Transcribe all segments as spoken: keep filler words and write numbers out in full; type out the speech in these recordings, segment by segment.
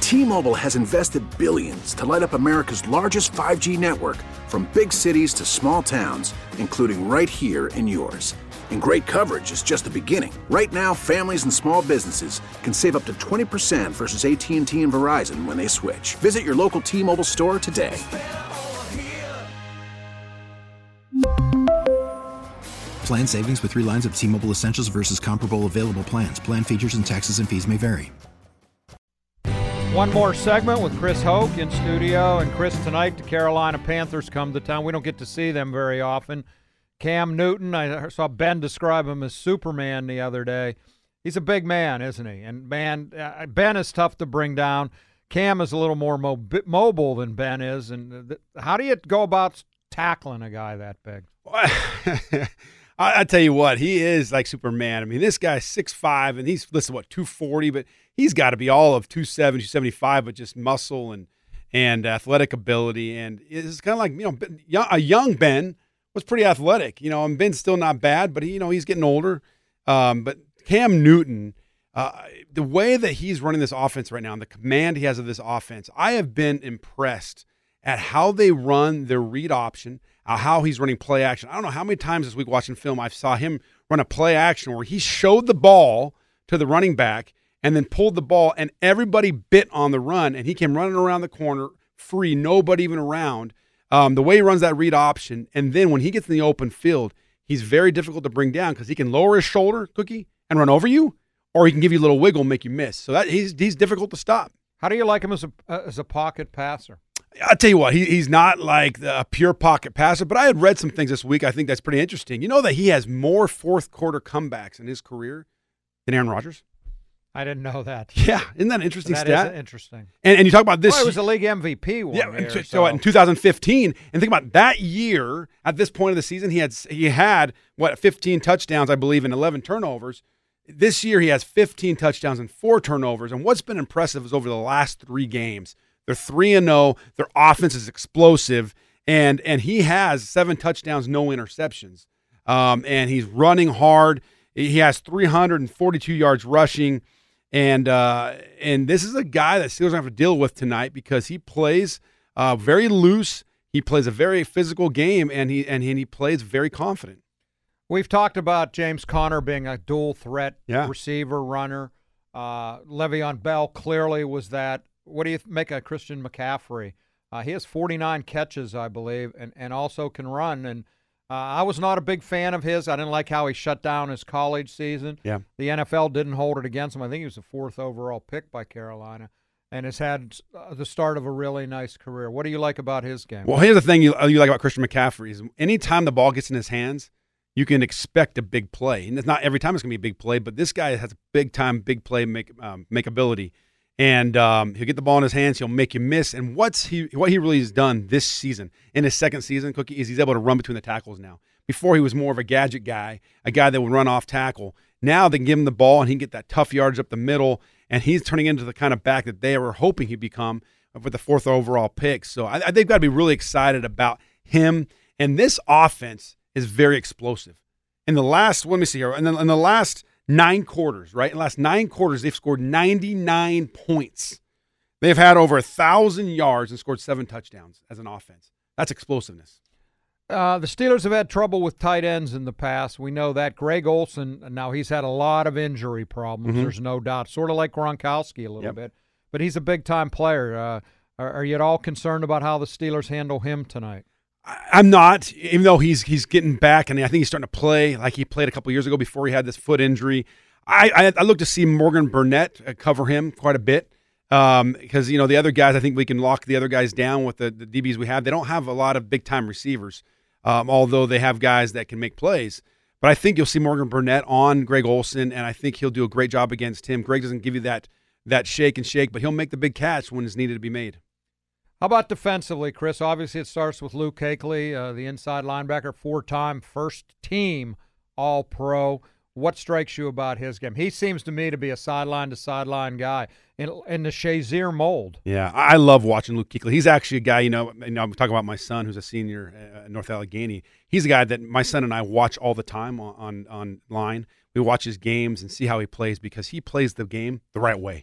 T-Mobile has invested billions to light up America's largest five G network, from big cities to small towns, including right here in yours. And great coverage is just the beginning. Right now, families and small businesses can save up to twenty percent versus A T and T and Verizon when they switch. Visit your local T-Mobile store today. Plan savings with three lines of T-Mobile Essentials versus comparable available plans. Plan features and taxes and fees may vary. One more segment with Chris Hoke in studio. And Chris, tonight the Carolina Panthers come to town. We don't get to see them very often. Cam Newton, I saw Ben describe him as Superman the other day. He's a big man, isn't he? And, man, uh, Ben is tough to bring down. Cam is a little more mob- mobile than Ben is. And th- how do you go about tackling a guy that big? I, I tell you what, he is like Superman. I mean, this guy's six five, and he's, listen, what, two forty, but he's got to be all of two seventy, two seventy-five, but just muscle and and athletic ability. And it's kind of like, you know, a young Ben was pretty athletic. You know, and Ben's still not bad, but, he, you know, he's getting older. Um, but Cam Newton, uh, the way that he's running this offense right now and the command he has of this offense, I have been impressed at how they run their read option, uh, how he's running play action. I don't know how many times this week watching film I saw him run a play action where he showed the ball to the running back and then pulled the ball, and everybody bit on the run, and he came running around the corner free, nobody even around. Um, the way he runs that read option, and then when he gets in the open field, he's very difficult to bring down because he can lower his shoulder, Cookie, and run over you, or he can give you a little wiggle and make you miss. So that he's he's difficult to stop. How do you like him as a uh, as a pocket passer? I'll tell you what, he, he's not like a pure pocket passer, but I had read some things this week I think that's pretty interesting. You know that he has more fourth quarter comebacks in his career than Aaron Rodgers? I didn't know that. Yeah, isn't that an interesting that stat? That is interesting. And, and you talk about this. Well, he was a league M V P one yeah, year. So, so. in two thousand fifteen, and think about that year, at this point of the season, he had, he had what, fifteen touchdowns, I believe, and eleven turnovers. This year, he has fifteen touchdowns and four turnovers. And what's been impressive is over the last three games, they're three and oh, their offense is explosive, and and he has seven touchdowns, no interceptions. Um, and he's running hard. He has three hundred forty-two yards rushing. And uh, and this is a guy that Steelers have to deal with tonight because he plays uh, very loose. He plays a very physical game, and he and he plays very confident. We've talked about James Conner being a dual threat yeah. receiver, runner. Uh, Le'Veon Bell clearly was that. What do you make of Christian McCaffrey? Uh, he has forty-nine catches, I believe, and, and also can run. And uh, I was not a big fan of his. I didn't like how he shut down his college season. Yeah. The N F L didn't hold it against him. I think he was the fourth overall pick by Carolina and has had uh, the start of a really nice career. What do you like about his game? Well, here's the thing you, you like about Christian McCaffrey is anytime the ball gets in his hands, you can expect a big play. And it's not every time it's going to be a big play, but this guy has a big-time, big play make um, make ability. And um, he'll get the ball in his hands. He'll make you miss. And what's he? What he really has done this season, in his second season, Cookie, is he's able to run between the tackles now. Before he was more of a gadget guy, a guy that would run off tackle. Now they can give him the ball, and he can get that tough yardage up the middle. And he's turning into the kind of back that they were hoping he'd become with the fourth overall pick. So I, I think they've got to be really excited about him. And this offense is very explosive. In the last, let me see here, in the, in the last nine quarters, right? In the last nine quarters, they've scored ninety-nine points. They've had over one thousand yards and scored seven touchdowns as an offense. That's explosiveness. Uh, the Steelers have had trouble with tight ends in the past. We know that. Greg Olsen, now he's had a lot of injury problems, mm-hmm. there's no doubt. Sort of like Gronkowski a little yep. bit. But he's a big-time player. Uh, are, are you at all concerned about how the Steelers handle him tonight? I'm not, even though he's he's getting back, and I think he's starting to play like he played a couple years ago before he had this foot injury. I, I, I look to see Morgan Burnett cover him quite a bit um, because, you know, the other guys, I think we can lock the other guys down with the, the D Bs we have. They don't have a lot of big-time receivers, um, although they have guys that can make plays. But I think you'll see Morgan Burnett on Greg Olsen, and I think he'll do a great job against him. Greg doesn't give you that that shake and shake, but he'll make the big catch when it's needed to be made. How about defensively, Chris? Obviously, it starts with Luke Kuechly, uh, the inside linebacker, four-time first-team All-Pro. What strikes you about his game? He seems to me to be a sideline-to-sideline guy in, in the Shazier mold. Yeah, I love watching Luke Kuechly. He's actually a guy, you know, you know I'm talking about my son who's a senior at North Allegheny. He's a guy that my son and I watch all the time on, on online. We watch his games and see how he plays because he plays the game the right way.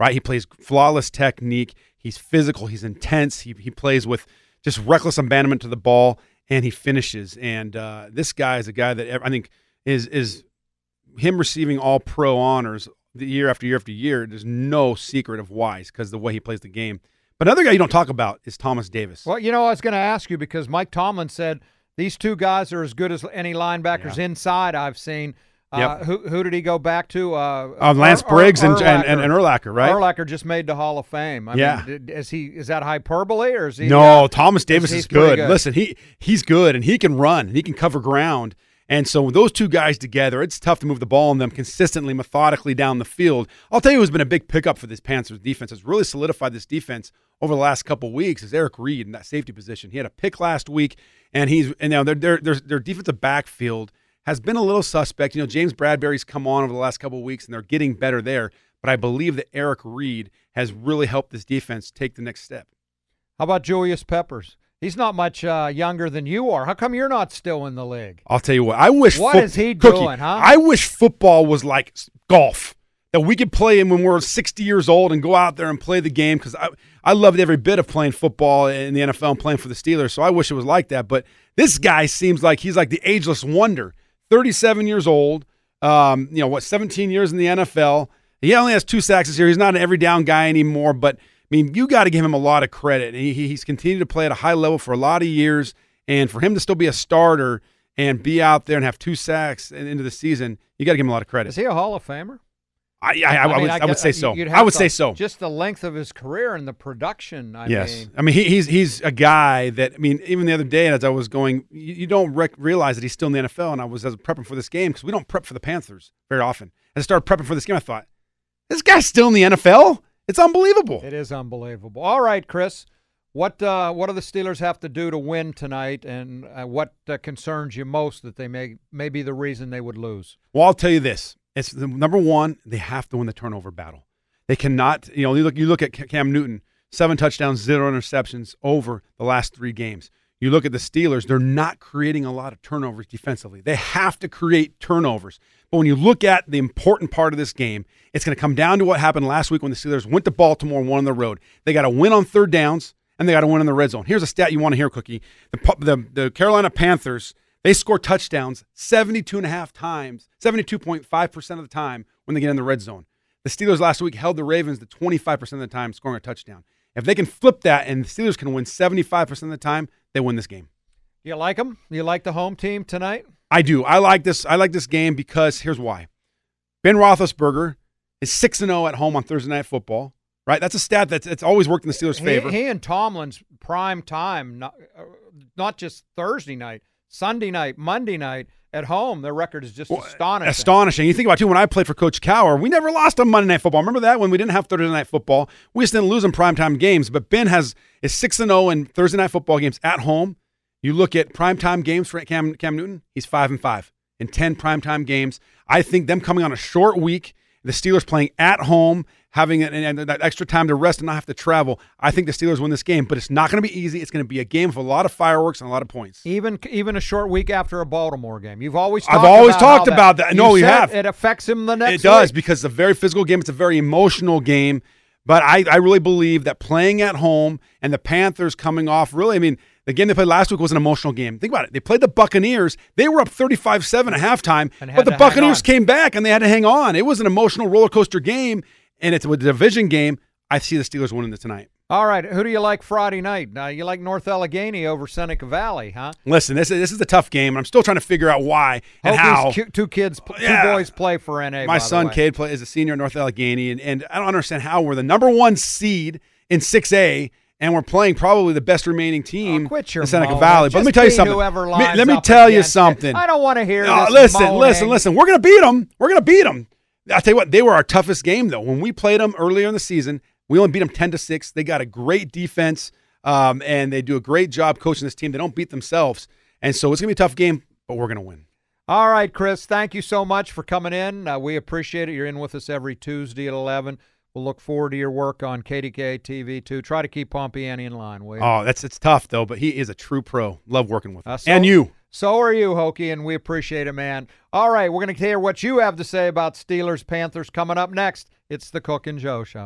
right? He plays flawless technique. He's physical. He's intense. He he plays with just reckless abandonment to the ball, and he finishes. And uh, this guy is a guy that I think is is him receiving all pro honors the year after year after year. There's no secret of why, because of the way he plays the game. But another guy you don't talk about is Thomas Davis. Well, you know, I was going to ask you because Mike Tomlin said these two guys are as good as any linebackers Yeah. inside I've seen. Uh, Yep. who who did he go back to? Uh, Uh, Lance Ur- Briggs Ur- and, and, and, and Urlacher, right? Urlacher just made the Hall of Fame. I Yeah. mean, did- is he is that hyperbole or is he? No, uh, Thomas Davis he's is pretty good. good. Listen, he he's good, and he can run, and he can cover ground. And so those two guys together, it's tough to move the ball on them consistently, methodically down the field. I'll tell you who's been a big pickup for this Panthers defense, has really solidified this defense over the last couple of weeks, is Eric Reed in that safety position. He had a pick last week, and he's and now their their their, their defensive backfield has been a little suspect. You know, James Bradbury's come on over the last couple of weeks, and they're getting better there. But I believe that Eric Reed has really helped this defense take the next step. How about Julius Peppers? He's not much uh, younger than you are. How come you're not still in the league? I'll tell you what. I wish. What fo- is he Cookie, doing, huh? I wish football was like s- golf, that we could play in when we're sixty years old and go out there and play the game. Because I, I loved every bit of playing football in the N F L and playing for the Steelers. So I wish it was like that. But this guy seems like he's like the ageless wonder. thirty-seven years old. Um, you know what? seventeen years in the N F L. He only has two sacks this year. He's not an every down guy anymore, but. I mean, you got to give him a lot of credit. He, he's continued to play at a high level for a lot of years, and for him to still be a starter and be out there and have two sacks into the season, you got to give him a lot of credit. Is he a Hall of Famer? I, I, I, I, mean, would, I, would guess- say so. you'd I have would to- say so. Just the length of his career and the production. I yes, mean, I mean he, he's he's a guy that I mean even the other day as I was going, you, you don't rec- realize that he's still in the N F L, and I was, I was prepping for this game because we don't prep for the Panthers very often. As I started prepping for this game, I thought, this guy's still in the N F L. It's unbelievable. it is unbelievable. All right, Chris, what uh, what do the Steelers have to do to win tonight, and uh, what uh, concerns you most that they may may be the reason they would lose? Well, I'll tell you this. It's the, number one, they have to win the turnover battle. They cannot, you know, you look, you look at Cam Newton, seven touchdowns, zero interceptions over the last three games. You look at the Steelers, they're not creating a lot of turnovers defensively. They have to create turnovers. But when you look at the important part of this game, it's going to come down to what happened last week when the Steelers went to Baltimore and won on the road. They got to win on third downs, and they got to win in the red zone. Here's a stat you want to hear, Cookie. The, the, the Carolina Panthers, they score touchdowns seventy-two and a half times, seventy-two point five percent of the time when they get in the red zone. The Steelers last week held the Ravens to twenty-five percent of the time scoring a touchdown. If they can flip that and the Steelers can win seventy-five percent of the time, they win this game. You like them? You like the home team tonight? I do. I like this. I like this game because here's why. Ben Roethlisberger is six and zero at home on Thursday Night Football. Right, that's a stat that's it's always worked in the Steelers' favor. He, he and Tomlin's prime time, not, uh, not just Thursday night, Sunday night, Monday night at home. Their record is just Well, astonishing. Astonishing. You think about it, too, when I played for Coach Cower, we never lost on Monday Night Football. Remember that when we didn't have Thursday Night Football? We just didn't lose in primetime games. But Ben has is six and zero in Thursday Night Football games at home. You look at primetime games for Cam Cam Newton, he's five and five in ten primetime games. I think them coming on a short week, the Steelers playing at home, having an, and that extra time to rest and not have to travel. I think the Steelers win this game, but it's not going to be easy. It's going to be a game with a lot of fireworks and a lot of points. Even even a short week after a Baltimore game. You've always I've talked always about talked how about that. You No, we said have. It affects him the next It does week. because it's a very physical game. It's a very emotional game. But I, I really believe that playing at home and the Panthers coming off, really, I mean, the game they played last week was an emotional game. Think about it. They played the Buccaneers. They were up thirty-five seven at halftime, And had but the to hang Buccaneers on. came back and they had to hang on. It was an emotional roller coaster game, and it's a division game. I see the Steelers winning this tonight. All right, who do you like Friday night? Uh, you like North Allegheny over Seneca Valley, huh? Listen, this is, this is a tough game, and I'm still trying to figure out why and Hokies, how. cu- two kids, two Yeah. boys play for N A. My by son, the way. Cade, play, is a senior at North Allegheny, and, and I don't understand how we're the number one seed in six A, and we're playing probably the best remaining team Oh, quit your in Seneca moaning. Valley. But let me Just tell you beat something. whoever Me- lines let me up tell you against it. something. I don't want to hear No, this listen, moaning. listen, listen. We're going to beat them. We're going to beat them. I'll tell you what, they were our toughest game, though. When we played them earlier in the season, we only beat them ten to six. They got a great defense, um, and they do a great job coaching this team. They don't beat themselves. And so it's going to be a tough game, but we're going to win. All right, Chris, thank you so much for coming in. Uh, we appreciate it. You're in with us every Tuesday at eleven. We'll look forward to your work on K D K T V, too. Try to keep Pompiani in line, will you? Oh, that's it's tough, though, but he is a true pro. Love working with him. Uh, so- and you. So are you, Hokie, and we appreciate it, man. All right, we're going to hear what you have to say about Steelers Panthers coming up next. It's the Cook and Joe Show.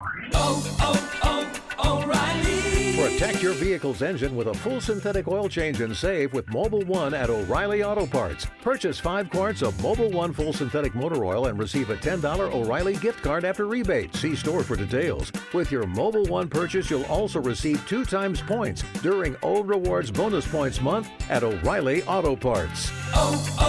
Oh, oh, oh, O'Reilly. Protect your vehicle's engine with a full synthetic oil change and save with Mobil one at O'Reilly Auto Parts. Purchase five quarts of Mobil one full synthetic motor oil and receive a ten dollars O'Reilly gift card after rebate. See store for details. With your Mobil one purchase, you'll also receive two times points during O Rewards Bonus Points Month at O'Reilly Auto Parts. Oh,